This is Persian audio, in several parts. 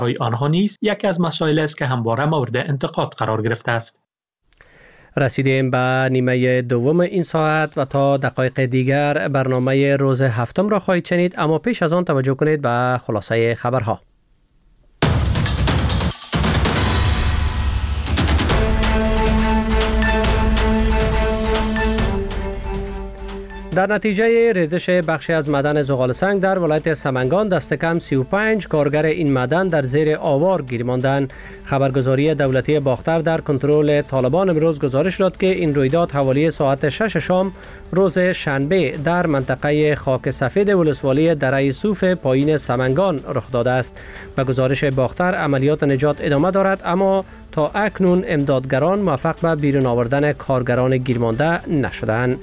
آنها نیز یکی از مسائل است که همواره مورد انتقاد قرار گرفته است. رسیدیم به نیمه دوم این ساعت و تا دقایق دیگر برنامه روز هفتم را خواهید شنید، اما پیش از آن توجه کنید به خلاصه خبرها. در نتیجه ریزش بخشی از معدن زغال سنگ در ولایت سمنگان دست کم 35 کارگر این معدن در زیر آوار گیر ماندند. خبرگزاری دولتی باختر در کنترل طالبان امروز گزارش داد که این رویداد حوالی ساعت 6 شام روز شنبه در منطقه خاک سفید ولسوالی دره صوف پایین سمنگان رخ داده است. به گزارش باختر عملیات نجات ادامه دارد، اما تا اکنون امدادگران موفق به بیرون آوردن کارگران گیرمانده نشدند.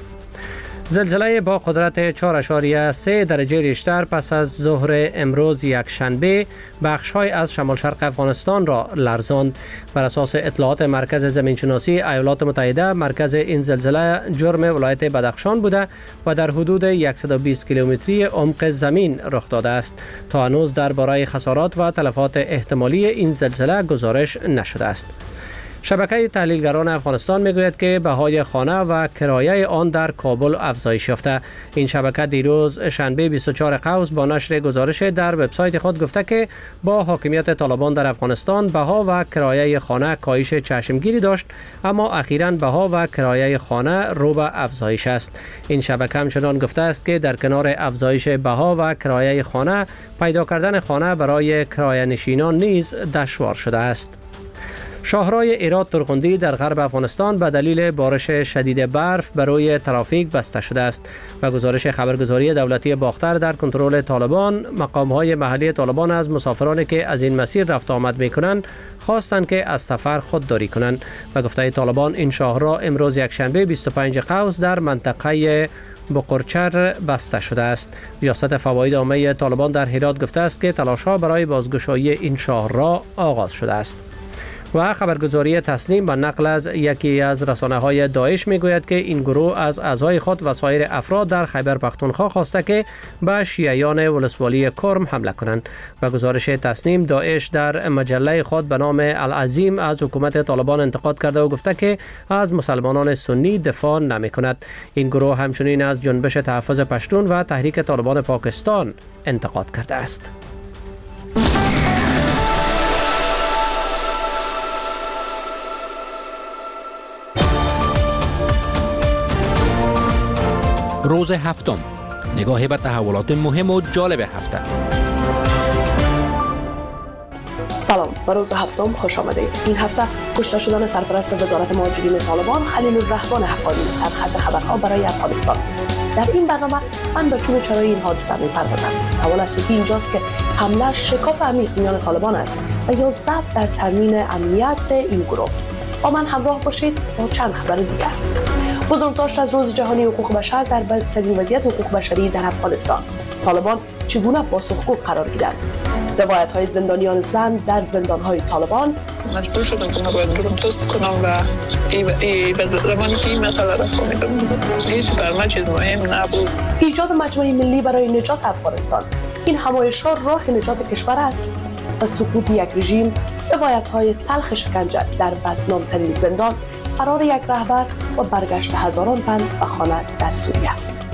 زلزله با قدرت 4.3 درجه ریشتر پس از ظهر امروز یک شنبه بخش‌های از شمال شرق افغانستان را لرزاند. بر اساس اطلاعات مرکز زمینشناسی ایالات متحده، مرکز این زلزله جرم ولایت بدخشان بوده و در حدود 120 کیلومتری عمق زمین رخ داده است. تا هنوز درباره خسارات و تلفات احتمالی این زلزله گزارش نشده است. شبکه تحلیلگران افغانستان میگوید که بهای خانه و کرایه آن در کابل افزایش یافته. این شبکه دیروز شنبه 24 قوس با نشر گزارش در وبسایت خود گفته که با حاکمیت طالبان در افغانستان بها و کرایه خانه کاهش چشمگیری داشت، اما اخیراً بها و کرایه خانه رو به افزایش است. این شبکه همچنان گفته است که در کنار افزایش بها و کرایه خانه، پیدا کردن خانه برای کرایه نشینان نیز دشوار شده است. شاهرای ایراد ترغندی در غرب افغانستان به دلیل بارش شدید برف برای ترافیک بسته شده است. و گزارش خبرگزاری دولتی باختر در کنترل طالبان، مقام‌های محلی طالبان از مسافرانی که از این مسیر رفت آمد می‌کنند خواستند که از سفر خودداری کنند. و گفته طالبان این شاهرا امروز یکشنبه 25 قوس در منطقه بقرچر بسته شده است. ریاست فواید عامه طالبان در هرات گفته است که تلاش‌ها برای بازگشایی این شاهرا آغاز شده است. و خبرگزاری تسنیم با نقل از یکی از رسانه‌های داعش میگوید که این گروه از اعضای خود و سایر افراد در خیبر پختونخوا خواسته که به شیعیان ولسوالی کرم حمله کنند. و گزارش تسنیم، داعش در مجله خود به نام العظیم از حکومت طالبان انتقاد کرده و گفته که از مسلمانان سنی دفاع نمی‌کند. این گروه همچنین از جنبش تحفظ پشتون و تحریک طالبان پاکستان انتقاد کرده است. روز هفتم، نگاهی به تحولات مهم و جالب هفته. سلام، به روز هفتم خوش آمدید. این هفته کشته شدن سرپرست وزارت مهاجرین طالبان خلیل الرحمن حقانی سرخط خبرها برای افغانستان. در این برنامه من به چون و چرای این حادثه می‌پردازم. سوال اساسی اینجاست که حمله شکاف عمیق میان طالبان است و یا ضعف در تامین امنیت این گروه. با من همراه باشید با چند خبر دیگر. بزرگداشت از روز جهانی حقوق بشر در بدترین وضعیت حقوق بشری در افغانستان. طالبان چگونه پاسخگو قرار گیرند؟ روایت‌های زندانیان زن در زندان‌های طالبان. مجبور شدم که نباید برم تست کنم و به زمانی که این مسئله را فهمیدم هیچ بر من چیز مهم نبود. ایجاد مجمع ملی برای نجات افغانستان. این همایش‌ها راه نجات کشور است و سقوط یک رژیم. روایت‌های تلخ شکنجه در بدنام‌ترین زندان، فرار یک رهبر و برگشت هزاران تن به خانه در سوریه.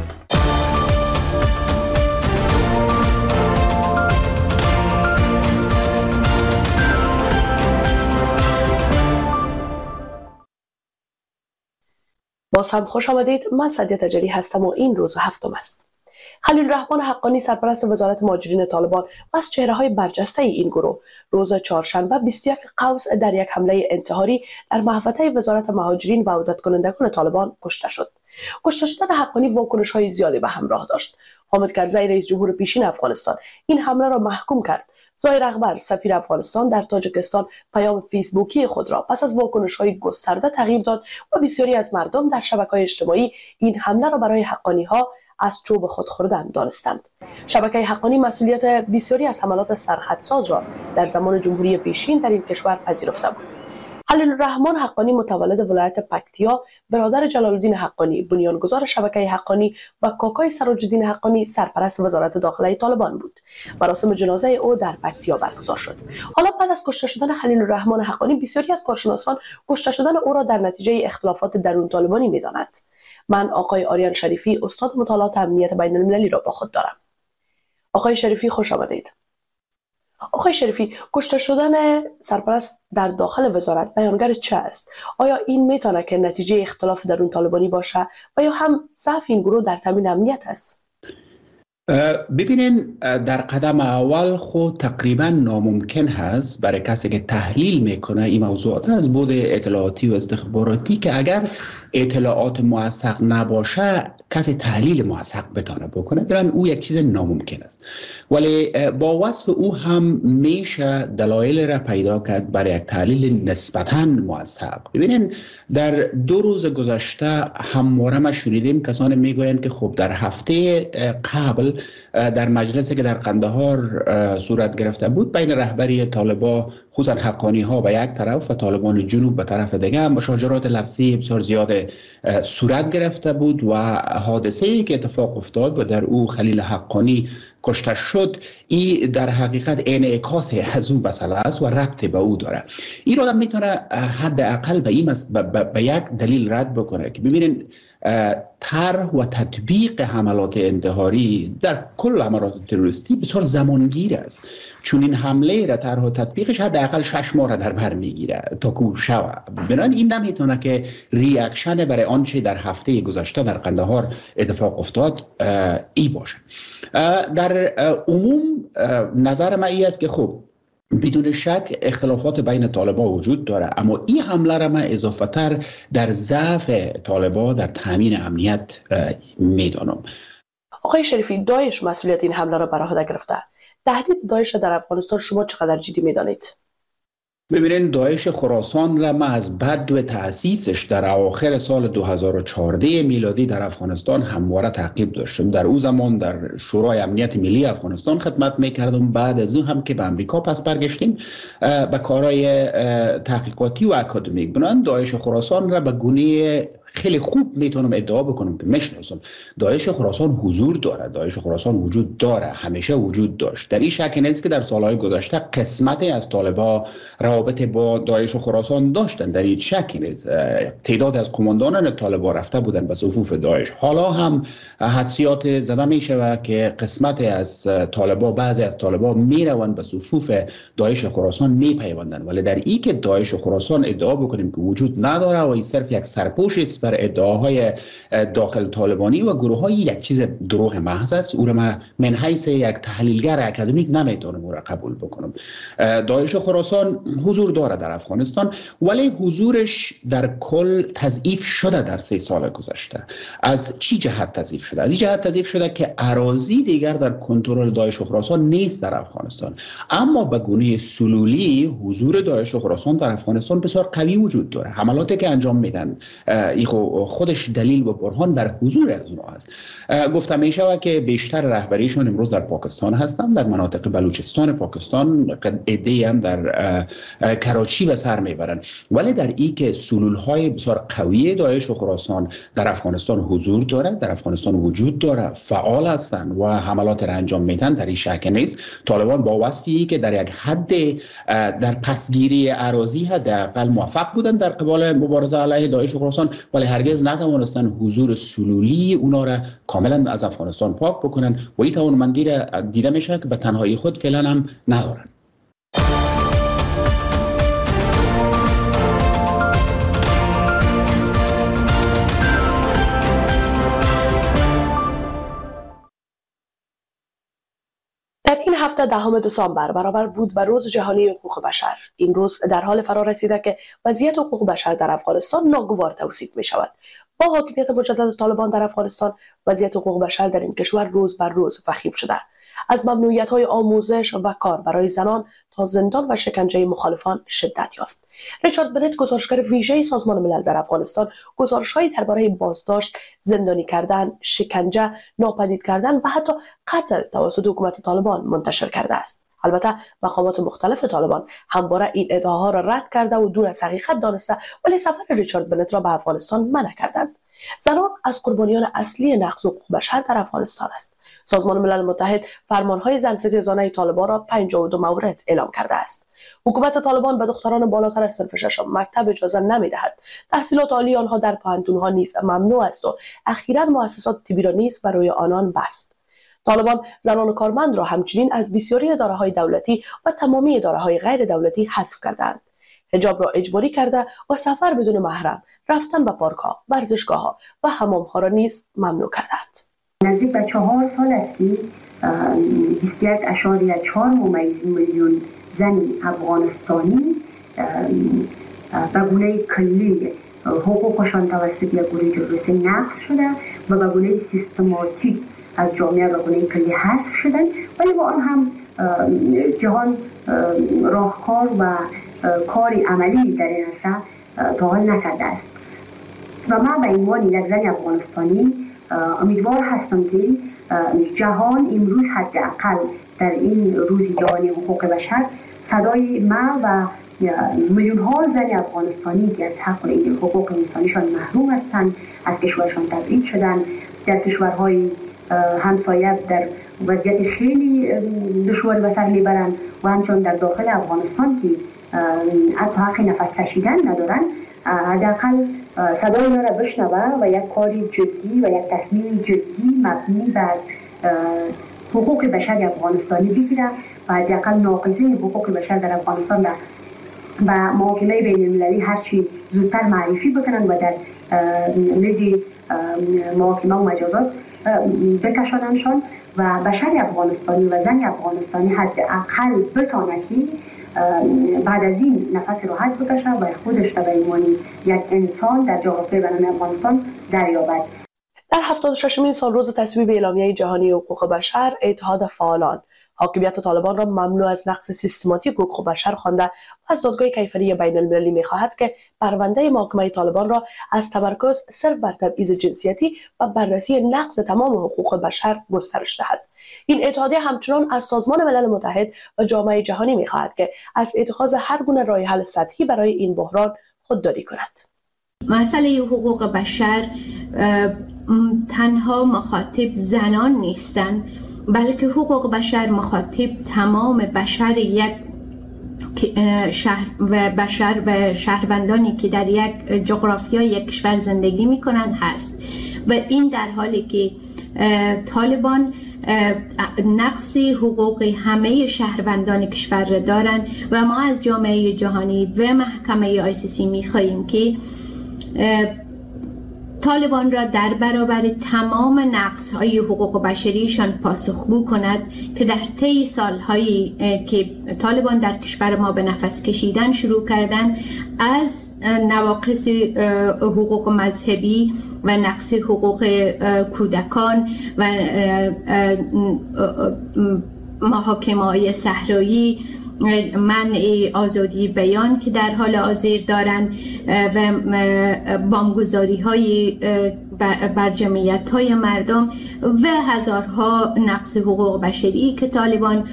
باز هم خوش آمدید. من سعدیه تجلی هستم و این روز هفتم است. خلیل الرحمن حقانی سرپرست وزارت مهاجرین طالبان و از چهره‌های برجسته این گروه روز چهارشنبه 21 قوس در یک حمله انتحاری در محوطه وزارت مهاجرین و عودت کنندگان طالبان کشته شد. کشته شدن حقانی واکنش‌های زیادی به همراه داشت. حامد کرزی رئیس جمهور پیشین افغانستان این حمله را محکوم کرد. ظاهر اکبر سفیر افغانستان در تاجیکستان پیام فیسبوکی خود را پس از واکنش‌های گسترده تغییر داد و بسیاری از مردم در شبکه‌های اجتماعی این حمله را برای حقانی‌ها از چوب خود خوردن دانستند. شبکه حقانی مسئولیت بسیاری از حملات سرخطساز را در زمان جمهوری پیشین در این کشور پذیرفته بود. خلیل الرحمن حقانی متولد ولایت پکتیا، برادر جلال الدین حقانی بنیانگذار شبکه حقانی و کاکای سراج الدین حقانی سرپرست وزارت داخله طالبان بود. مراسم جنازه او در پکتیا برگزار شد. حالا بعد از کشته شدن خلیل الرحمن حقانی، بسیاری از کارشناسان کشته شدن او را در نتیجه اختلافات درون طالبانی می‌دانند. من آقای آریان شریفی، استاد مطالعات امنیت بین المللی را با خود دارم. آقای شریفی خوش آمدید. آقای شریفی، کشته شدن سرپرست در داخل وزارت بیانگر چه است؟ آیا این میتونه که نتیجه اختلاف درون طالبانی باشه و یا هم ضعف این گروه در تامین امنیت است؟ ببینین، در قدم اول خود تقریبا ناممکن هست برای کسی که تحلیل میکنه این موضوعات از بود اطلاعاتی و استخباراتی که اگر اطلاعات موثق نباشه کسی تحلیل موثق بتونه بکنه، برن او یک چیز ناممکن است. ولی با وصف او هم میشه دلایل را پیدا کرد برای یک تحلیل نسبتاً موثق. ببینین، در 2 روز گذشته همواره ما شنیدیم کسانی میگویند که خب در هفته قبل در مجلسی که در قندهار صورت گرفته بود بین رهبری طالبان خصوصا حقانی ها به یک طرف و طالبان جنوب به طرف دیگه مشاجرات لفظی بسیار زیاد صورت گرفته بود و حادثه‌ای که اتفاق افتاد و در او خلیل حقانی کشته شد، این در حقیقت انعکاس از اون مسئله است و ربط به او داره. این آدم میتونه حداقل به یک دلیل رد بکنه که ببینید طرح و تطبیق حملات انتحاری در کل حملات تروریستی بسیار زمانگیر است، چون این حمله را طرح و تطبیقش حداقل 6 ماه را در بر میگیره تا کو شوه. بنابراین این نمیتونه که ریاکشن برای آنچه در هفته گذشته در قندهار اتفاق افتاد ای باشه. در عموم نظر من این است که خب بدون شک اختلافات بین طالبان وجود داره، اما این حمله را من اضافه تر در ضعف طالبان در تامین امنیت میدانم. آقای شریفی، داعش مسئولیت این حمله را بر عهده گرفته. تهدید داعش در افغانستان شما چقدر جدی میدانید؟ ببینید، داعش خراسان را ما از بدو تأسیسش در اواخر سال 2014 میلادی در افغانستان همواره تعقیب داشتم. در او زمان در شورای امنیت ملی افغانستان خدمت میکردم. بعد از اون هم که به امریکا پس برگشتیم به کارهای تحقیقاتی و اکادمیک. بنابراین داعش خراسان را به گونه خیلی خوب میتونم ادعا بکنم که میشناسم. داعش خراسان حضور داره، داعش خراسان وجود داره، همیشه وجود داشت. در این شک نیست که در سالهای گذشته قسمتی از طالبان روابط با داعش خراسان داشتن، در این شک نیست. تعداد از قماندانان طالبان رفته بودن به صفوف داعش. حالا هم حدسیات زده میشه که قسمتی از طالبان، بعضی از طالبان میروند به صفوف داعش خراسان میپیوندن. ولی در این که داعش خراسان ادعا بکنیم که وجود نداره و این صرف یک سرپوش است بر ادعاهای داخل طالبانی و گروه های، یک چیز دروغ محض است. او را من حیث یک تحلیلگر اکادمیک نمیتونم او را قبول بکنم. داعش خراسان حضور داره در افغانستان، ولی حضورش در کل تضعیف شده در 3 سال گذشته. از چی جهت تضعیف شده؟ از این جهت تضعیف شده که اراضی دیگر در کنترل داعش خراسان نیست در افغانستان، اما به گونه سلولی حضور داعش خراسان در افغانستان بسیار قوی وجود داره. حملاتی که انجام میدن خودش دلیل و برهان بر حضور از اونها است. گفتم میشه که بیشتر رهبریشون امروز در پاکستان هستند، در مناطق بلوچستان پاکستان، عده‌ای هم در کراچی به سر میبرن. ولی در این که سلول‌های بسیار قوی داعش و خراسان در افغانستان حضور داره، در افغانستان وجود داره، فعال هستند و حملات را انجام میدن، در این شک نیست. طالبان با وصفی که در یک حد در پسگیری اراضی حداقل موفق بودن در قبال مبارزه علیه داعش و خراسان، ولی هرگز نتوانستن حضور سلولی اونا را کاملا از افغانستان پاک بکنن و این توانمندی را دیده میشه که به تنهایی خود فعلا هم ندارن. در این هفته 10 دسامبر برابر بود به روز جهانی حقوق بشر. این روز در حال فرا رسیده که وضعیت حقوق بشر در افغانستان ناگوار توصیف می شود. با حاکمیت مجدد طالبان در افغانستان، وضعیت حقوق بشر در این کشور روز بر روز وخیم شده. از ممنوعیت‌های آموزش و کار برای زنان تا زندان و شکنجه مخالفان شدت یافت. ریچارد بنت، گزارشگر ویژه سازمان ملل در افغانستان، گزارش‌هایی درباره بازداشت، زندانی کردن، شکنجه، ناپدید کردن و حتی قتل توسط حکومت طالبان منتشر کرده است. البته مقامات مختلف طالبان همواره این ادعاها را رد کرده و دور از حقیقت دانسته، ولی سفر ریچارد بنت را به افغانستان منع کردند. زنان از قربانیان اصلی نقض حقوق بشر در افغانستان است. سازمان ملل متحد فرمانهای زن ستیزانه طالبان را 52 مورد اعلام کرده است. حکومت طالبان به دختران بالاتر از صنف ششم مکتب اجازه نمی‌دهد. تحصیلات عالی آنها در پانتون‌ها نیز ممنوع است و اخیراً مؤسسات طبی را نیز برای آنان بست. طالبان زنان کارمند را همچنین از بسیاری اداره‌های دولتی و تمامی اداره‌های غیر دولتی حذف کردند. حجاب را اجباری کرده و سفر بدون محرم، رفتن به پارک‌ها، ورزشگاه‌ها و حمام‌ها را نیز ممنوع کردند. نزدیک به 4 سال است که 21.4 میلیون زن افغانستانی به گونه کلی حقوقشان توسط یک گروه تروریستی نقض شده و به گونه سیستماتیک از جامعه به گونه کلی حذف شدند، ولی با آن هم جهان راهکار و کاری عملی در این عرصه تا حال نکرده است و من به عنوان یک زن افغانستانی امیدوار هستم که جهان امروز حداقل در این روز جهانی حقوق بشر صدای ما و میلیون ها زن افغانستانی که از حق این حقوق انسانیشان محروم هستند، از کشورشان تبعید شدند، در کشورهای همسایه در وضعیت خیلی دشواری به سر میبرند و همچنین در داخل افغانستان که حتی حق نفس کشیدن ندارند، حداقل صدای ما را بشنوه و یک کاری جدی و یک تصمیم جدی مبنی بر حقوق بشر افغانستانی بگیره و حداقل ناقضین حقوق بشر در افغانستان را به محاکمه بین المللی هرچی زودتر معرفی بکنند و در میز محاکمه و مجازات بکشانندشان و بشر افغانستانی و زن افغانستانی حداقل بتانه که بعد از این نفس راحت بکشه و خودش را به عنوان یک انسان در جغرافیای بین افغانستان دریابد. در 76مین سالروز تصویب اعلامیه جهانی حقوق بشر، اتحاد فعالان حاکمیت طالبان را ممنوع از نقض سیستماتیک حقوق بشر خوانده و از دادگاه کیفری بین المللی می‌خواهد که پرونده محاکمه طالبان را از تمرکز صرف بر تبعیض جنسیتی و بررسی نقض تمام حقوق بشر گسترش دهد. این اتحادیه همچنان از سازمان ملل متحد و جامعه جهانی می‌خواهد که از اتخاذ هر گونه راه حل سطحی برای این بحران خودداری کند. مسئله حقوق بشر تنها مخاطب زنان نیستند، بلکه حقوق بشر مخاطب تمام بشر یک شهر و بشر و شهروندانی که در یک جغرافیای یک کشور زندگی میکنند هست و این در حالی که طالبان نقض حقوق همه شهروندان کشور را دارند و ما از جامعه جهانی و محکمه ICC میخواهیم که طالبان را در برابر تمام نقض‌های حقوق بشریشان پاسخگو کند که در طی سال‌هایی که طالبان در کشور ما به نفس کشیدن شروع کردند، از نواقص حقوق مذهبی و نقض حقوق کودکان و محاکمه‌های صحرایی، منع آزادی بیان که در حال حاضر دارند و بمبگذاری‌های بر جمعیت‌های مردم و هزارها نقض حقوق بشری که طالبان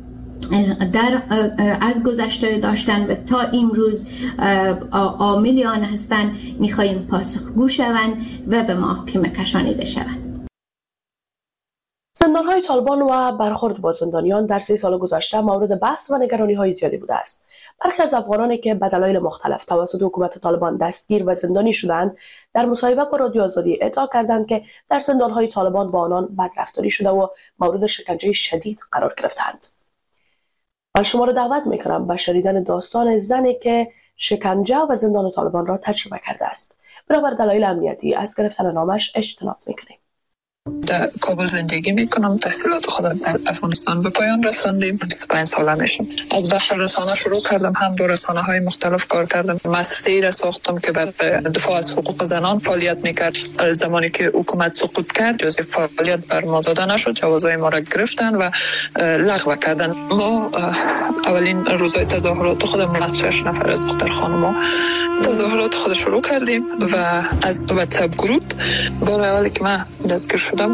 از گذشته داشتن و تا امروز عامل آن هستند، می‌خواهیم پاسخگو شوند و به محاکمه کشانیده شوند. زندان‌های طالبان و برخورد با زندانیان در 3 سال گذشته مورد بحث و نگرانی‌های زیادی بوده است. برخی از افغانانی که به دلایل مختلف توسط حکومت طالبان دستگیر و زندانی شدند، در مصاحبه با رادیو آزادی ادعا کردند که در زندان‌های طالبان با آنان بدرفتاری شده و مورد شکنجه شدید قرار گرفتند. من شما را دعوت می‌کنم به شنیدن داستان زنی که شکنجه و زندان طالبان را تجربه کرده است. بنابر دلایل امنیتی از گرفتن نامش اجتناب می‌کنیم. در کابل زندگی میکنم. تحصیلات خودم در افغانستان به پایان رساندیم. 25 ساله میشم. از بخش رسانه شروع کردم، هم با رسانه های مختلف کار کردم. مؤسسه‌ای را ساختم که بر دفاع از حقوق زنان فعالیت میکرد. زمانی که حکومت سقوط کرد، جزء فعالیت بر ما داده نشد، جوازهای ما را گرفتن و لغو کردن. ما اولین روزهای تظاهرات خودمون از 6 نفر از دختر خانم‌ها تظاهرات خود شروع کردیم و از واتساپ گروپ بار اولی که من دستگیر شدم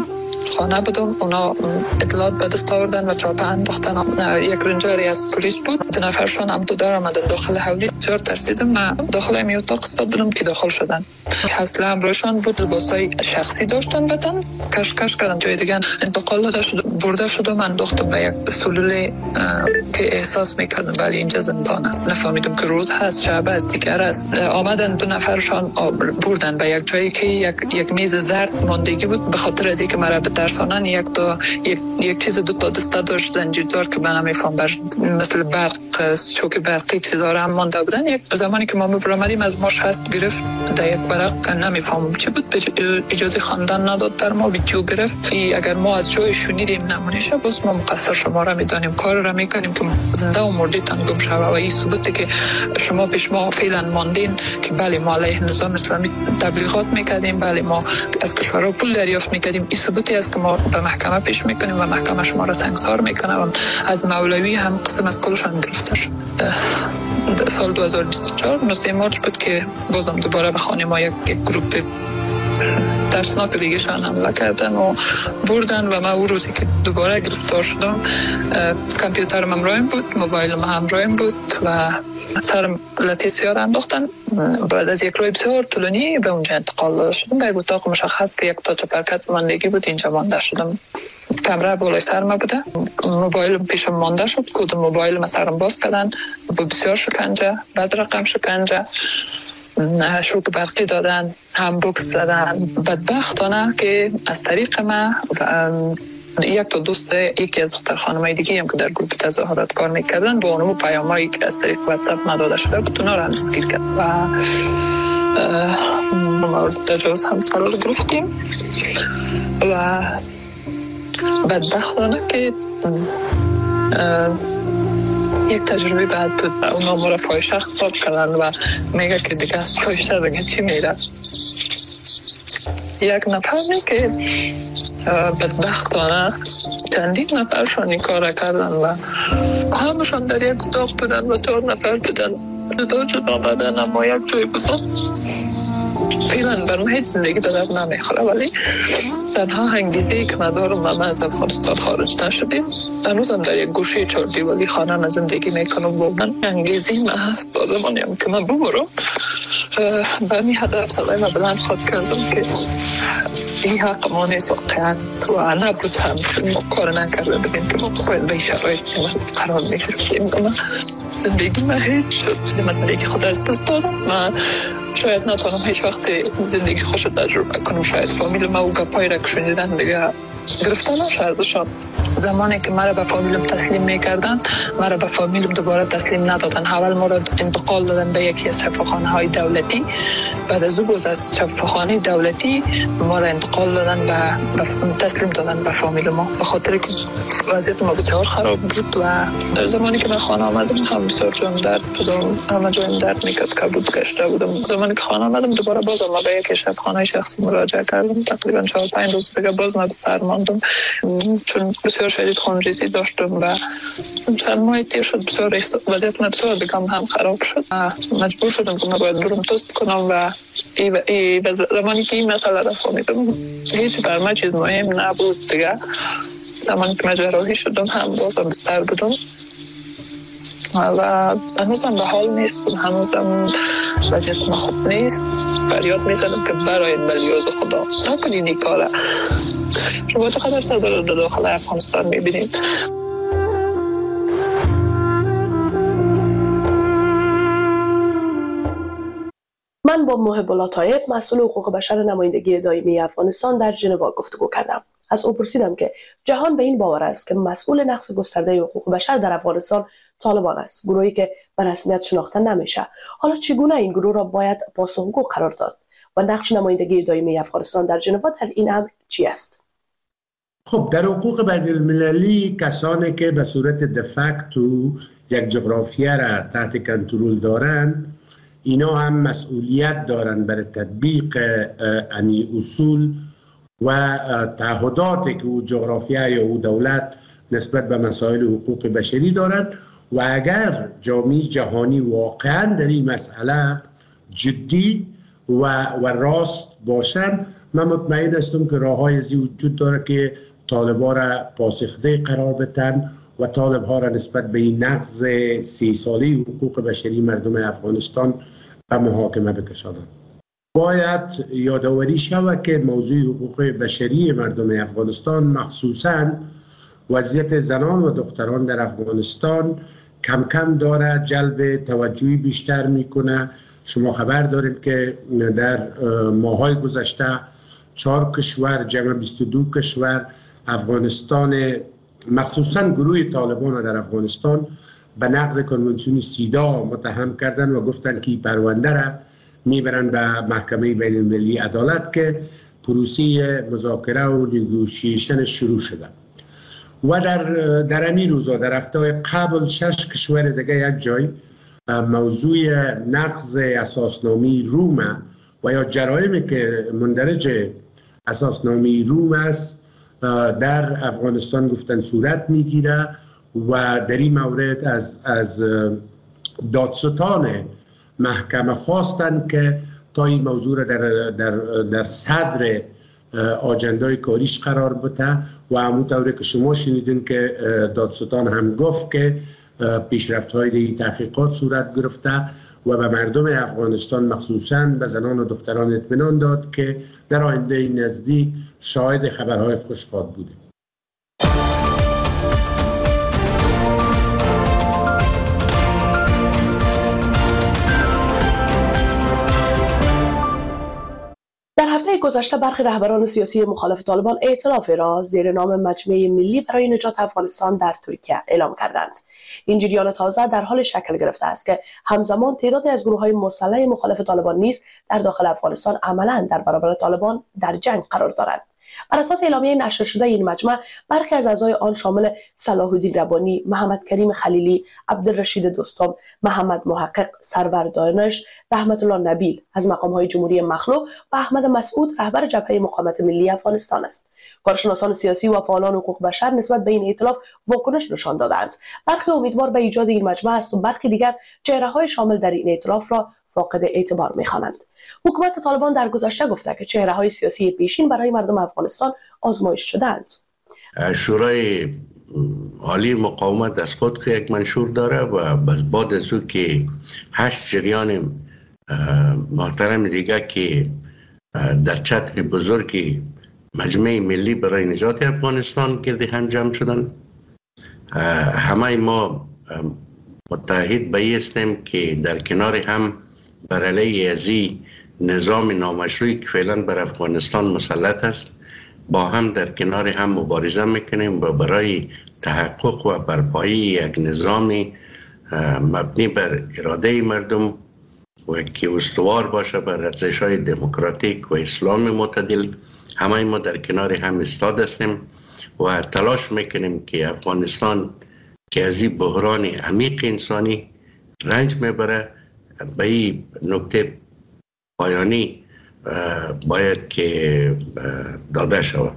خانه بودم. اونا اطلاعات به دست آوردن و چاپه انداختن. یک رنجری از پلیس بود، 2 نفرشان هم تو در آمدن داخل حولی. بسیار ترسیدم. من داخل این اتاق استاد بودم که داخل شدن. حوصله همراهشان بود، لباسای شخصی داشتن، بدن کش کردن، جای دیگه انتقال داده شد، برده شد و من انداختم به یک سلول که احساس میکردم ولی اینجا زندان است. نفهمیدم که روز هست، شب است، دیگر است. آمدن 2 نفرشان بردن به یک جایی که یک میز زرد ماندگی بود. به خاطر از اینکه مرا بترسانن یک چیز 2 تا دسته داشت زنجیردار که من نمیفهم، مثل برق، چوک برقی چیزا هم مانده بودن. یک زمانی که ما برآمدیم از ماش هست گرفت در یک برق، نمیفهمم چی بود، اجازه خواندن نداد در ما، ویدیو گرفت. اگر ما از جای شنیدیم نمونشه بس ما مقصر شما را میدانیم، کار را میکنیم که زنده و مرده تان گم شوه و این ثبوته که شما پیش ما فعلا ماندین که بله ما علیه نظام اسلامی تبلیغات میکردیم، بله ما از کشورها پول دریافت میکردیم. این ثبوتی است که ما به محکمه پیش میکنیم و محکمه شما را سنگسار میکنه. و از مولوی هم قسم از کلشان گرفته شد. سال 2024 19 مارچ بود که بازم دوباره به خانه ما یک گروپ ترسناک دیگه شان حمله کردن و بردن و من اون روزی که دوباره گرفتار شدم کامپیوترم همراهم بود، موبایلم همراهم بود و سرم لطه سیار انداختن. بعد از یک روز بسیار طولانی به اونجا انتقال داده شدم. به اتاق مشخص که یک تاچ پرکت ماندگی بود اینجا مانده شدم. کمره بالای سرم بوده، موبایلم پیشم مانده شد، کد موبایلم سرم باز کردن، بسیار شکنجه، بعد رقم شکنجه، شوک برقی دادن، هم بوکس زدن. بدبختانه که از طریق من یک تا دوست یکی از دختر خانمای دیگه هم که در گروه تظاهرات کار میکردن با اونمو پیامایی که از طریق واتساپ نداده شده بود اونا رو هم دستگیر کرد و مورد تجاوز هم قرار گرفتیم. و بدبختانه که یک تجربه بعد بود. اونا ما را فاحشه خطاب کردن و میگه که دیگه از فاحشه دیگه چی میره. یک نفری که بدبختانه چندین نفرشان این کار کردن و همشان در یک اتاق بودن و 4 نفر بودن، جدا بدن اما یک جای بودن. فعلا برام هیچ زندگی به درد نمیخوره ولی تنها انگیزه‌ای که من دارم من از افغانستان خارج نشدیم. هنوزم در یک گوشه 4 دیواری خانه من زندگی میکنم. با من انگیزه‌ای من هست تا زمانی هم که من ببرم به می هدف صدای من بلند خواد کردم که این حق ما نیست واقعا و نبود هم چون ما کار نکرده بگیم که ما باید به شرایطی من قرار میگرفتیم. زندگی من هیچ شد، من زندگی خود از دست دادم. من شاید نتونم هیچ وقت زندگی خوش تجربه کنم. شاید فامیل ما و گپایی را که شنیدن دیگه گرفتن ازشان. زمانی که مرا به فامیلم تسلیم میکردن مرا به فامیلم دوباره تسلیم ندادن. اول ما را انتقال دادن به یکی از شفاخانه های دولتی. بعد از او از شفاخانه دولتی ما را انتقال دادن به تسلیم دادن به فامیل ما به خاطر که وضعیت ما بسیار خراب بود. و زمانی که من خانه آمدم هم بسیار جایم درد بودم، همه جایم درد میکرد که بود گشته بودم. زمانی که خانه آمدم دوباره باز ما به یک شفاخانه شخصی مراجعه کردم. تقریبا 4-5 روز دیگه باز مبستر ماندم چون بسیار شدید خونریزی داشتم و چند ماه تیر شد. بسیار وضعیت من بسیار دیگه هم خراب شد. مجبور شدم که من باید برم تست کنم و زمانی که این مسئله را فهمیدم هیچ بر من چیز مهم نبود دیگه. زمانی که من جراحی شدم هم بازم بستر بودم و هنوزم به حال نیستم، هنوزم وضعیت من خوب نیست. فریاد میزنم که براین بلیاز خدا نکنین این کاره. شما چقدر صدر در داخل افغانستان میبینید. من با محب الله طایب مسئول حقوق بشر نمایندگی دائمی افغانستان در ژنو گفتگو کردم. از او پرسیدم که جهان به این باور است که مسئول نقض گسترده حقوق بشر در افغانستان طالبان است، گروهی که به رسمیت شناخته نمیشه. حالا چگونه این گروه را باید پاسخگو قرار داد و نقش نمایندگی دائمی افغانستان در ژنو در این امر چی است؟ خب در حقوق بین‌المللی کسانی که به صورت دفکتو یک جغرافیه را تحت کنترل دارند اینا هم مسئولیت دارند برای تطبیق امی اصول و تعهداتی که او جغرافیه یا او دولت نسبت به مسائل حقوق بشری دارند و اگر جامعه جهانی واقعا در این مسئله جدی و راست باشند من مطمئن هستم که راه‌های زی وجود داره که طالب‌ها را پاسخده قرار بدن و طالب‌ها را نسبت به این نقض 30 ساله حقوق بشری مردم افغانستان به محاکمه بکشانند. باید یادآوری شود که موضوع حقوق بشری مردم افغانستان، مخصوصاً وضعیت زنان و دختران در افغانستان، کم کم داره جلب توجهی بیشتر میکنه. شما خبر دارید که در ماهای گذشته 4 کشور جمع 22 کشور افغانستان، مخصوصاً گروه طالبان در افغانستان، به نقض کنوانسیون سیدا متهم کردن و گفتن که پرونده را میبرن به محکمه بین المللی عدالت که پروسه مذاکره و نیگوشیشن شروع شده. و در این روزا در هفته قبل 6 کشور دیگه یک جای موضوع نقض اساسنامه روم و یا جرایمی که مندرج اساسنامه روم است در افغانستان گفتن صورت میگیره و در این مورد از دادستان محکمه خواستن که تا این موضوع را در صدر آجندای کاریش قرار بده و همونطوری که شما شنیدین که دادستان هم گفت که پیشرفت‌های تحقیقات صورت گرفته و به مردم افغانستان مخصوصاً به زنان و دختران اطمینان داد که در آینده نزدیک شاهد خبرهای خوش خواهد بودیم. در هفته گذشته برخی رهبران سیاسی مخالف طالبان ائتلافی را زیر نام مجمع ملی برای نجات افغانستان در ترکیه اعلام کردند. این جریان تازه در حال شکل گرفته است که همزمان تعدادی از گروه‌های مسلح مخالف طالبان نیز در داخل افغانستان عملاً در برابر طالبان در جنگ قرار دارند. بر اساس اعلامیه نشر شده این مجمع، برخی از اعضای آن شامل صلاح الدین ربانی، محمد کریم خلیلی، عبدالرشید دوستم، محمد محقق، سرور دانش، رحمت الله نبیل از مقام‌های جمهوری مخلوع و احمد مسعود رهبر جبهه مقاومت ملی افغانستان است. کارشناسان سیاسی و فعالان حقوق بشر نسبت به این ائتلاف واکنش نشان دادند. برخی امیدوار به ایجاد این مجمع است و برخی دیگر چهره‌های شامل در این ائتلاف را فاقد اعتبار می‌خوانند. حکومت طالبان در گذشته گفته که چهره‌های سیاسی پیشین برای مردم افغانستان آزمایش شدند. شورای عالی مقاومت از خود که یک منشور داره و بعد از او که 8 جریان محترم دیگه که در چتر بزرگی مجمع ملی برای نجات افغانستان گرد هم جمع شدن. همه ما متحد به هستیم که در کنار هم بر علیه از نظام نامشروعی که فعلا بر افغانستان مسلط است با هم در کنار هم مبارزه میکنیم و برای تحقق و برپایی یک نظام مبنی بر اراده مردم و که استوار باشه بر ارزش‌های دموکراتیک و اسلام معتدل، همه ما در کنار هم ایستاده هستیم و تلاش میکنیم که افغانستان که از این بحران عمیق انسانی رنج میبره به این نکته پایانی باید که داده شود.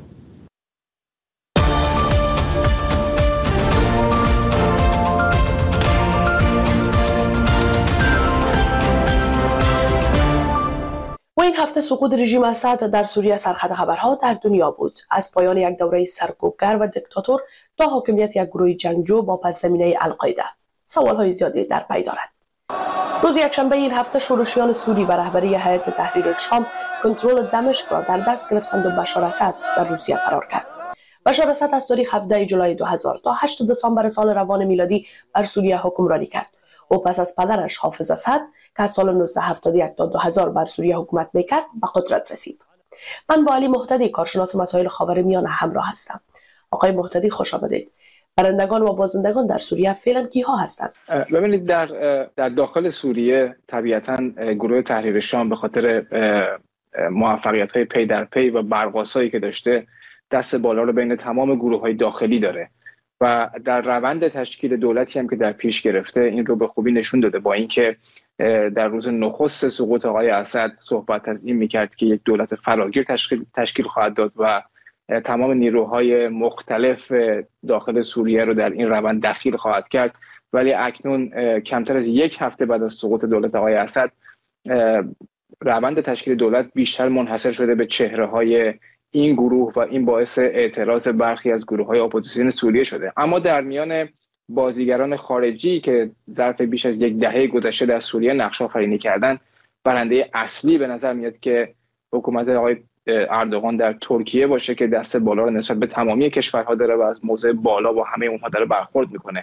و این هفته سقوط رژیم اسد در سوریه سرخط خبرها در دنیا بود. از پایان یک دوره سرکوبگر و دیکتاتور تا حاکمیت یک گروه جنگجو با پس زمینه القاعده، سوالهای زیادی در پی دارد. روز یکشنبه این هفته شورشیان سوری و رهبری هیئت تحریر شام کنترل دمشق را در دست گرفتند و بشار اسد در روسیه فرار کرد. بشار اسد از تاریخ 17 جولای 2000 تا 8 دسامبر سال روان میلادی بر سوریه حکمرانی کرد. او پس از پدرش حافظ اسد که از سال 1971 تا 2000 بر سوریه حکومت میکرد به قدرت رسید. من با علی مهتدی کارشناس مسائل خاورمیانه همراه هستم. آقای مهتدی خوش آمدید. برندگان و بازندگان در سوریه فعلا کیها هستند؟ ببینید در داخل سوریه طبیعتاً گروه تحریر شام به خاطر موفقیت‌های پی در پی و برقاسایی که داشته دست بالا رو بین تمام گروه‌های داخلی داره و در روند تشکیل دولتی هم که در پیش گرفته این رو به خوبی نشون داده، با اینکه در روز نخست سقوط آقای اسد صحبت از این می‌کرد که یک دولت فراگیر تشکیل خواهد داد و تمام نیروهای مختلف داخل سوریه رو در این روند دخیل خواهد کرد، ولی اکنون کمتر از یک هفته بعد از سقوط دولت آقای اسد روند تشکیل دولت بیشتر منحصر شده به چهره‌های این گروه و این باعث اعتراض برخی از گروه‌های اپوزیسیون سوریه شده. اما در میان بازیگران خارجی که ظرف بیش از یک دهه گذشته در سوریه نقش آفرینی کردند، برنده اصلی به نظر میاد که حکومت آقای اردوغان در ترکیه باشه که دست بالا رو نسبت به تمامی کشورها داره و از موضع بالا با همه اونها داره برخورد میکنه.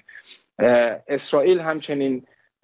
اسرائیل همچنین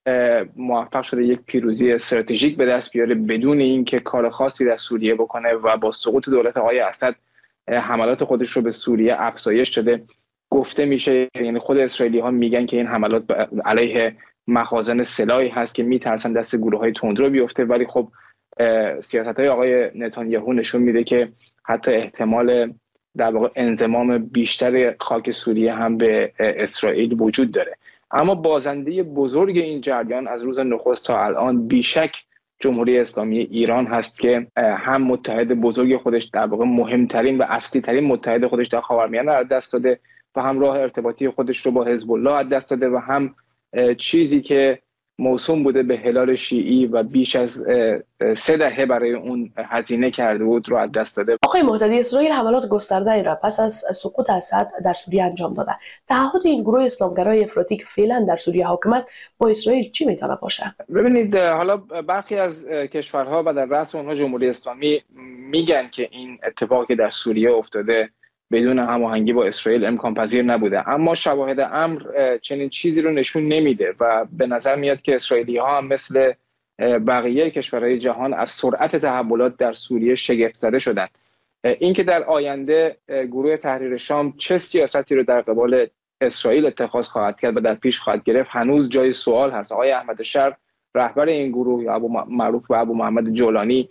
موفق شده یک پیروزی استراتژیک به دست بیاره بدون اینکه کار خاصی در سوریه بکنه و با سقوط دولت آقای اسد حملات خودش رو به سوریه افزایش داده. گفته میشه، یعنی خود اسرائیلی ها میگن که این حملات علیه مخازن سلاحی هست که میترسن دست گروه‌های تندرو بیفته، ولی خب سیاست‌های آقای نتانیاهو نشون میده که حتی احتمال در واقع انضمام بیشتر خاک سوریه هم به اسرائیل وجود داره. اما بازنده بزرگ این جریان از روز نخست تا الان بیشک جمهوری اسلامی ایران هست که هم متحد بزرگ خودش، در واقع مهمترین و اصلی ترین متحد خودش در خاورمیانه از دست داده و هم راه ارتباطی خودش رو با حزب الله از دست داده و هم چیزی که موسوم بوده به هلال شیعی و بیش از 3 دهه برای اون هزینه کرده بود رو از دست داده. آقای مهدی، اسرائیل حملات گسترده را پس از سقوط اسد در سوریه انجام داده. تعهد این گروه اسلامگرای افراطی که فعلا در سوریه حاکم است با اسرائیل چی میتونه باشه؟ ببینید، حالا برخی از کشورها و در رأس اونها جمهوری اسلامی میگن که این اتفاقی در سوریه افتاده بدون هماهنگی با اسرائیل امکان پذیر نبوده، اما شواهد امر چنین چیزی رو نشون نمیده و به نظر میاد که اسرائیلی ها هم مثل بقیه کشورهای جهان از سرعت تحولات در سوریه شگفت زده شدند. اینکه در آینده گروه تحریر شام چه سیاستی رو در قبال اسرائیل اتخاذ خواهد کرد و در پیش خواهد گرفت هنوز جای سوال هست. آقای احمد شر، رهبر این گروه، یا معروف به ابو محمد جولانی،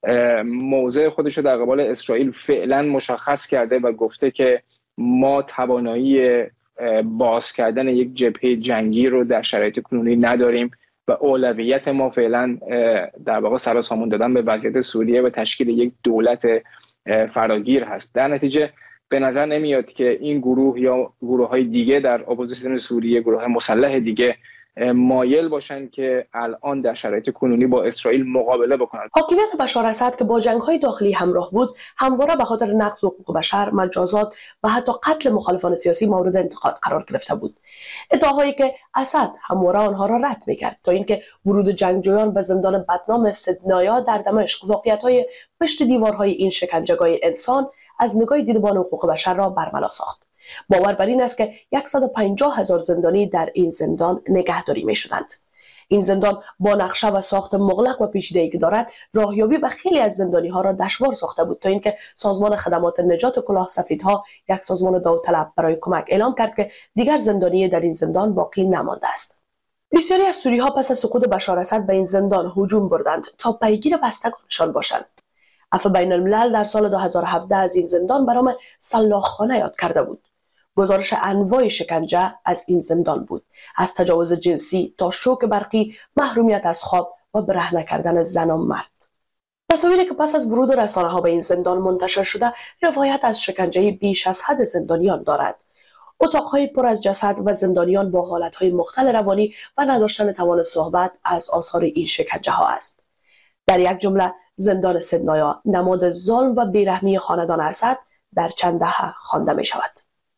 موضع خودش رو در قبال اسرائیل فعلا مشخص کرده و گفته که ما توانایی باز کردن یک جبهه جنگی رو در شرایط کنونی نداریم و اولویت ما فعلا در واقع سر و سامون دادن به وضعیت سوریه و تشکیل یک دولت فراگیر هست. در نتیجه به نظر نمیاد که این گروه یا گروه‌های دیگه در اپوزیسیون سوریه، گروه مسلح دیگه، مایل باشن که الان در شرایط کنونی با اسرائیل مقابله بکنن. حاکمیت بشار اسد که با جنگ‌های داخلی همراه بود، همواره به خاطر نقض حقوق بشر، مجازات و حتی قتل مخالفان سیاسی مورد انتقاد قرار گرفته بود. ادعاهایی که اسد همواره آنها را رد می‌کرد تا اینکه ورود جنگجویان به زندان بدنام سدنایا در دمشق واقعیت‌های پشت دیوارهای این شکنجهگاه انسان از نگاه دیدبان حقوق بشر را برملا ساخت. باور بر این است که 150,000 زندانی در این زندان نگهداری می شدند. این زندان با نقشه و ساخت مغلق و پیچیده‌ای که دارد، راهیابی به خیلی از زندانی ها را دشوار ساخته بود تا اینکه سازمان خدمات نجات کلاه سفیدها، یک سازمان داوطلب برای کمک، اعلام کرد که دیگر زندانی در این زندان باقی نمانده است. بسیاری از سوری ها پس از سقوط بشار اسد به این زندان هجوم بردند تا پیگیر بستگانشان باشند. عفو بین الملل در سال 2017 از این زندان به نام سلاخخانه یاد کرده بود. گزارش انواع شکنجه از این زندان بود، از تجاوز جنسی تا شوک برقی، محرومیت از خواب و برهنه کردن زن و مرد. تصاویری که پس از ورود رسانه‌ها به این زندان منتشر شده روایت از شکنجه بیش از حد زندانیان دارد. اتاق‌های پر از جسد و زندانیان با حالت‌های مختل روانی و نداشتن توان صحبت از آثار این شکنجه‌ها است. در یک جمله، زندان سدنایا نماد ظلم و بیرحمی خاندان اسد در چند دهه خوانده می‌شود.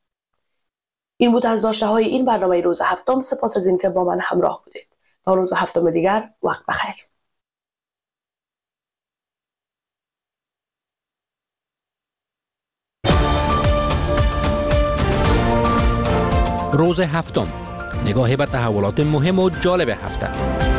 این بود از داشته‌های این برنامه روز هفتم. سپاس از اینکه با من همراه بودید. تا روز هفتم دیگر، وقت بخیر. روز هفتم، نگاهی به تحولات مهم و جالب هفته.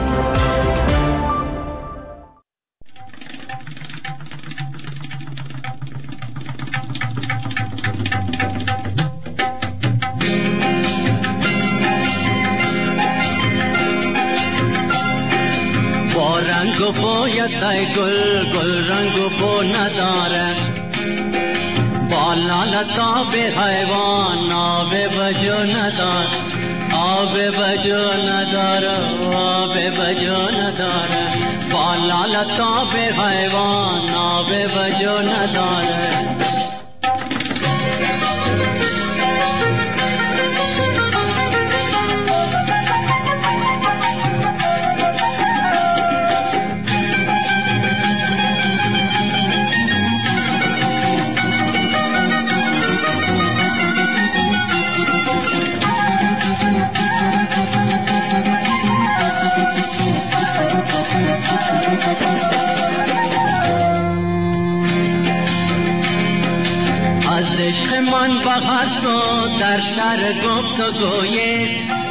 رنگ و بویت گل گل رنگ و بو نداره، با لالتاب حیوان آب بجو نداره، آب بجو نداره، آب بجو نداره، با لالتاب حیوان آب بجو نداره. در شهر گفت و گویه